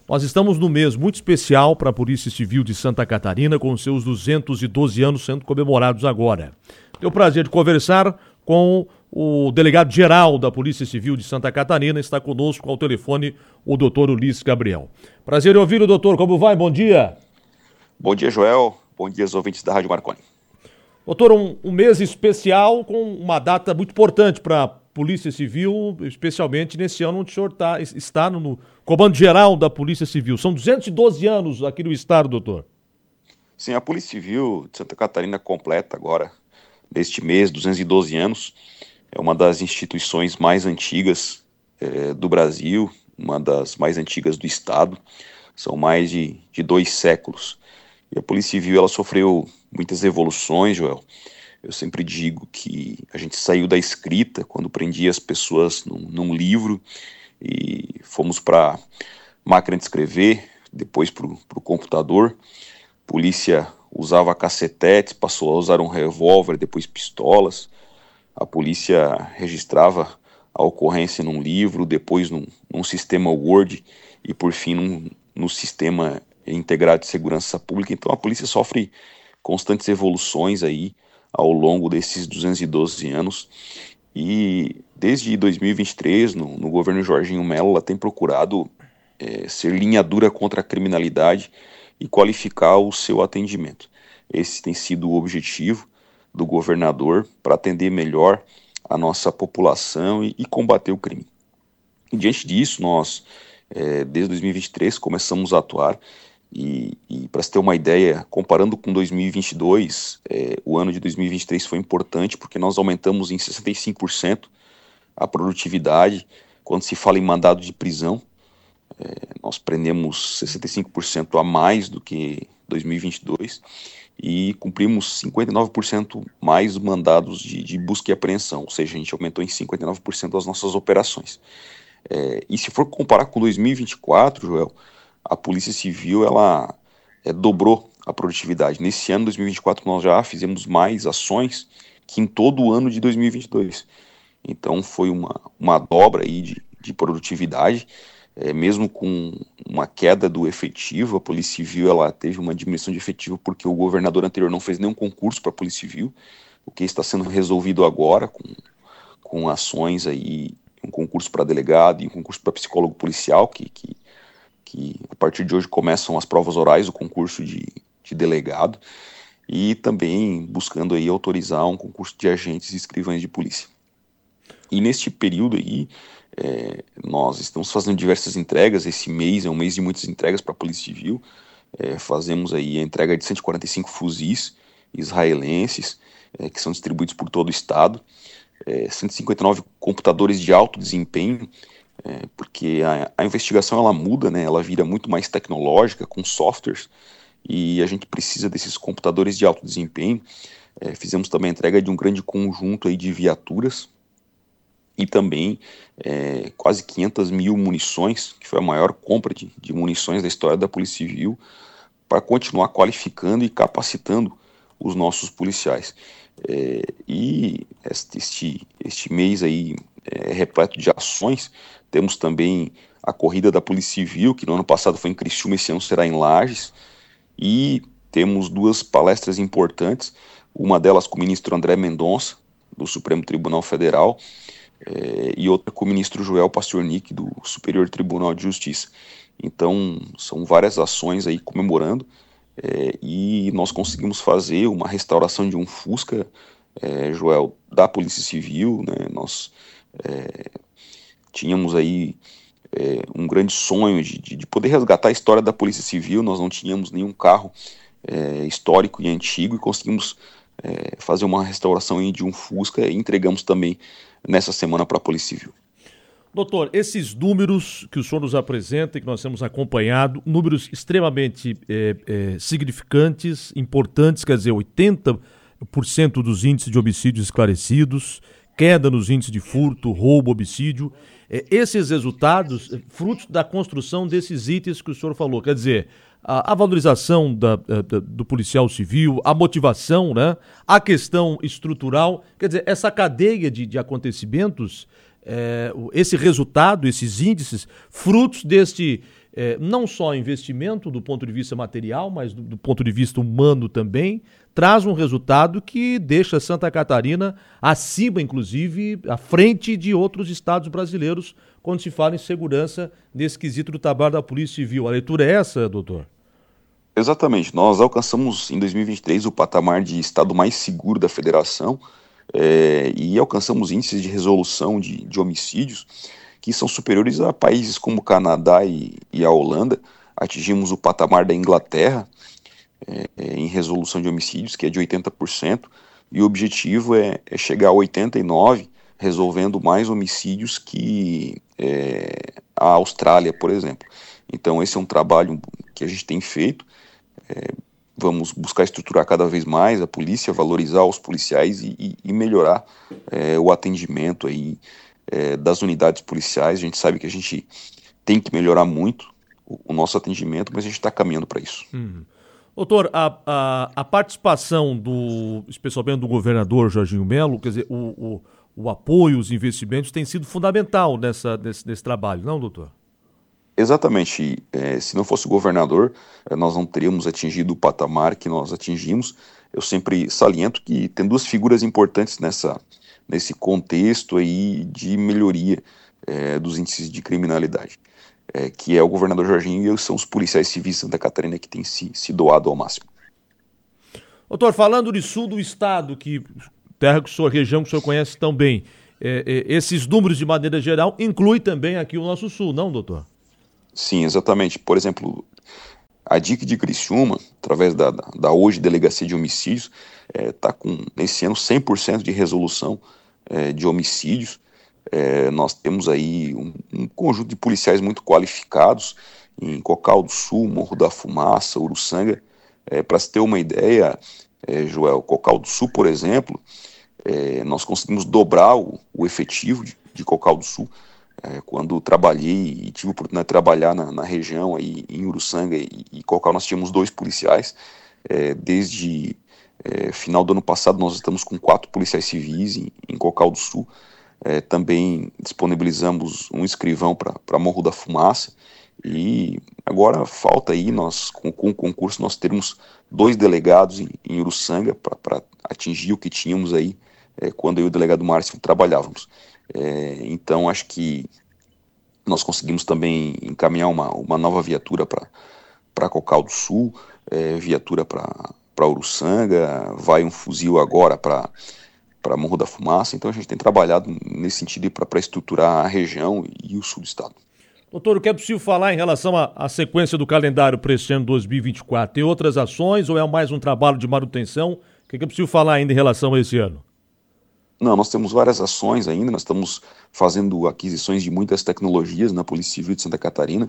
Nós estamos num mês muito especial para a Polícia Civil de Santa Catarina, com seus 212 anos sendo comemorados agora. Tenho o prazer de conversar com o delegado-geral da Polícia Civil de Santa Catarina. Está conosco ao telefone o doutor Ulisses Gabriel. Prazer em ouvi-lo, doutor. Como vai? Bom dia. Bom dia, Joel. Bom dia aos ouvintes da Rádio Marconi. Doutor, um mês especial com uma data muito importante para a Polícia Civil, especialmente nesse ano onde o senhor está no Comando Geral da Polícia Civil. São 212 anos aqui no estado, doutor. Sim, a Polícia Civil de Santa Catarina completa agora, neste mês, 212 anos. É uma das instituições mais antigas do Brasil, uma das mais antigas do estado. São mais de 2 séculos. E a Polícia Civil, ela sofreu muitas evoluções, Joel. Eu sempre digo que a gente saiu da escrita, quando prendia as pessoas num livro, e fomos para máquina de escrever, depois para o computador. A polícia usava cacetetes, passou a usar um revólver, depois pistolas. A polícia registrava a ocorrência num livro, depois num sistema Word e, por fim, no sistema integrado de segurança pública. Então a polícia sofre constantes evoluções aí ao longo desses 212 anos, e desde 2023, no governo Jorginho Mello, ela tem procurado ser linha dura contra a criminalidade e qualificar o seu atendimento. Esse tem sido o objetivo do governador para atender melhor a nossa população e combater o crime. E diante disso, nós, desde 2023, começamos a atuar. E para você ter uma ideia, comparando com 2022, o ano de 2023 foi importante porque nós aumentamos em 65% a produtividade. Quando se fala em mandado de prisão, nós prendemos 65% a mais do que 2022 e cumprimos 59% mais mandados de busca e apreensão, ou seja, a gente aumentou em 59% as nossas operações. E se for comparar com 2024, Joel, a Polícia Civil, ela dobrou a produtividade. Nesse ano, 2024, nós já fizemos mais ações que em todo o ano de 2022. Então, foi uma dobra aí de produtividade. Mesmo com uma queda do efetivo, a Polícia Civil ela teve uma diminuição de efetivo porque o governador anterior não fez nenhum concurso para a Polícia Civil, o que está sendo resolvido agora com ações aí, um concurso para delegado e um concurso para psicólogo policial, que a partir de hoje começam as provas orais do concurso de delegado, e também buscando aí autorizar um concurso de agentes e escrivães de polícia. E neste período aí, nós estamos fazendo diversas entregas. Esse mês é um mês de muitas entregas para a Polícia Civil. Fazemos aí a entrega de 145 fuzis israelenses, que são distribuídos por todo o estado, 159 computadores de alto desempenho, porque a investigação ela muda, né? Ela vira muito mais tecnológica, com softwares, e a gente precisa desses computadores de alto desempenho. Fizemos também a entrega de um grande conjunto aí de viaturas, e também quase 500 mil munições, que foi a maior compra de munições da história da Polícia Civil, para continuar qualificando e capacitando os nossos policiais. E este mês aí repleto de ações. Temos também a corrida da Polícia Civil, que no ano passado foi em Criciúma, esse ano será em Lages, e temos 2 palestras importantes, uma delas com o ministro André Mendonça, do Supremo Tribunal Federal, e outra com o ministro Joel Pastornik, do Superior Tribunal de Justiça. Então, são várias ações aí comemorando, e nós conseguimos fazer uma restauração de um Fusca, Joel, da Polícia Civil, né? Nós tínhamos aí um grande sonho de poder resgatar a história da Polícia Civil. Nós não tínhamos nenhum carro histórico e antigo, e conseguimos fazer uma restauração aí de um Fusca, e entregamos também nessa semana para a Polícia Civil. Doutor, esses números que o senhor nos apresenta e que nós temos acompanhado, números extremamente significantes, importantes, quer dizer, 80% dos índices de homicídios esclarecidos, queda nos índices de furto, roubo, homicídio, esses resultados, frutos da construção desses itens que o senhor falou, quer dizer, a valorização do policial civil, a motivação, né, a questão estrutural, quer dizer, essa cadeia de acontecimentos, esse resultado, esses índices, frutos não só investimento do ponto de vista material, mas do ponto de vista humano também, traz um resultado que deixa Santa Catarina acima, inclusive, à frente de outros estados brasileiros, quando se fala em segurança nesse quesito do trabalho da Polícia Civil. A leitura é essa, doutor? Exatamente. Nós alcançamos em 2023 o patamar de estado mais seguro da federação, e alcançamos índices de resolução de homicídios que são superiores a países como o Canadá e a Holanda. Atingimos o patamar da Inglaterra em resolução de homicídios, que é de 80%, e o objetivo é chegar a 89%, resolvendo mais homicídios que a Austrália, por exemplo. Então esse é um trabalho que a gente tem feito. Vamos buscar estruturar cada vez mais a polícia, valorizar os policiais e melhorar o atendimento aí, das unidades policiais. A gente sabe que a gente tem que melhorar muito o nosso atendimento, mas a gente está caminhando para isso. Doutor, a participação especialmente do governador Jorginho Melo, quer dizer, o apoio, os investimentos tem sido fundamental nesse trabalho, não, doutor? Exatamente. Se não fosse o governador, nós não teríamos atingido o patamar que nós atingimos. Eu sempre saliento que tem duas figuras importantes nesse contexto aí de melhoria dos índices de criminalidade, que é o governador Jorginho e são os policiais civis de Santa Catarina, que têm se doado ao máximo. Doutor, falando de sul do estado, região que o senhor conhece tão bem, esses números de maneira geral incluem também aqui o nosso sul, não, doutor? Sim, exatamente. Por exemplo, a DIC de Criciúma, através da hoje Delegacia de Homicídios, está com, nesse ano, 100% de resolução de homicídios. Nós temos aí um conjunto de policiais muito qualificados em Cocal do Sul, Morro da Fumaça, Uruçanga. Para se ter uma ideia, Joel, Cocal do Sul, por exemplo, nós conseguimos dobrar o efetivo de Cocal do Sul. Quando trabalhei e tive a oportunidade de trabalhar na região, aí, em Uruçanga e Cocal, nós tínhamos 2 policiais. Desde final do ano passado nós estamos com 4 policiais civis em Cocal do Sul. Também disponibilizamos um escrivão para Morro da Fumaça, e agora falta aí, com o concurso, nós termos 2 delegados em Uruçanga para atingir o que tínhamos aí quando eu e o delegado Márcio trabalhávamos. Então acho que nós conseguimos também encaminhar uma nova viatura para Cocal do Sul, viatura para Uruçanga, vai um fuzil agora para Morro da Fumaça. Então a gente tem trabalhado nesse sentido para estruturar a região e o sul do estado. Doutor, o que é possível falar em relação à sequência do calendário para este ano 2024? Tem outras ações ou é mais um trabalho de manutenção? O que é possível falar ainda em relação a esse ano? Não, nós temos várias ações ainda. Nós estamos fazendo aquisições de muitas tecnologias na Polícia Civil de Santa Catarina.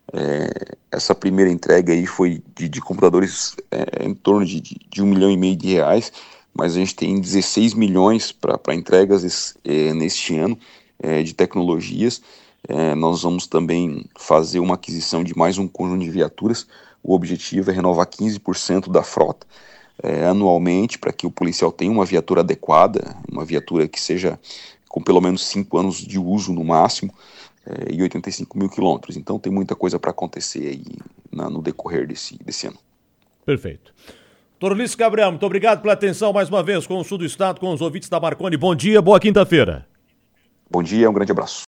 Essa primeira entrega aí foi de computadores em torno de R$1,5 milhão, mas a gente tem 16 milhões para entregas neste ano de tecnologias. Nós vamos também fazer uma aquisição de mais um conjunto de viaturas. O objetivo é renovar 15% da frota anualmente, para que o policial tenha uma viatura adequada, uma viatura que seja com pelo menos 5 anos de uso no máximo, e 85 mil quilômetros. Então tem muita coisa para acontecer aí no decorrer desse ano. Perfeito. Doutor Ulisses Gabriel, muito obrigado pela atenção mais uma vez com o sul do estado, com os ouvintes da Marconi. Bom dia, boa quinta-feira. Bom dia, um grande abraço.